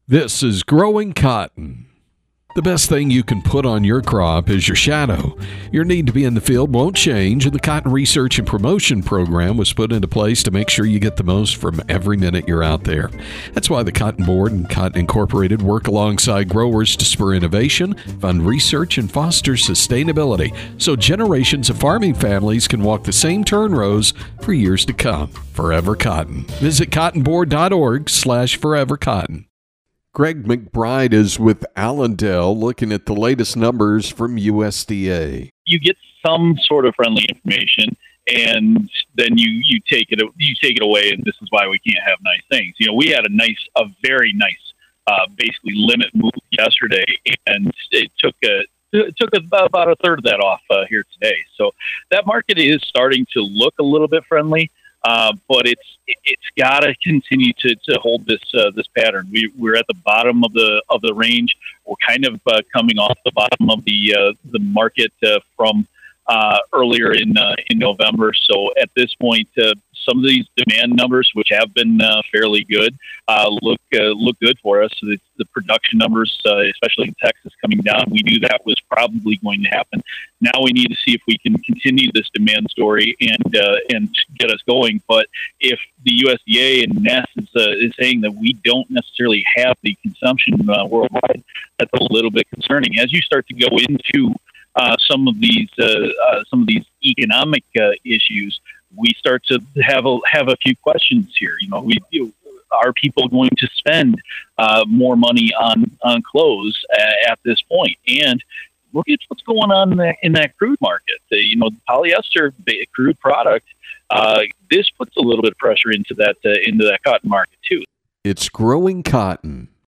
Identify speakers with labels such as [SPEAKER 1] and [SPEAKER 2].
[SPEAKER 1] This is Growing Cotton. The best thing you can put on your crop is your shadow. Your need to be in the field won't change, and the Cotton Research and Promotion Program was put into place to make sure you get the most from every minute you're out there. That's why the Cotton Board and Cotton Incorporated work alongside growers to spur innovation, fund research, and foster sustainability so generations of farming families can walk the same turn rows for years to come. Forever Cotton. Visit cottonboard.org/forevercotton. Greg McBride is with Allendale looking at the latest numbers from USDA.
[SPEAKER 2] You get some sort of friendly information, and then you take it away, and this is why we can't have nice things. You know, we had a very nice, basically limit move yesterday, and it took about a third of that off here today. So that market is starting to look a little bit friendly. But it's got to continue to hold this pattern. We're at the bottom of the range. We're kind of coming off the bottom of the market from earlier in November. So at this point, some of these demand numbers, which have been fairly good, look good for us. So the production numbers, especially in Texas, coming down, we knew that was probably going to happen. Now we need to see if we can continue this demand story and get us going. But if the USDA and NES is saying that we don't necessarily have the consumption worldwide, that's a little bit concerning. As you start to go into some of these economic issues, we start to have a few questions here. Are people going to spend more money on clothes at this point? And look at what's going on in that crude market. The polyester crude product. This puts a little bit of pressure into that cotton market too.
[SPEAKER 1] It's Growing Cotton.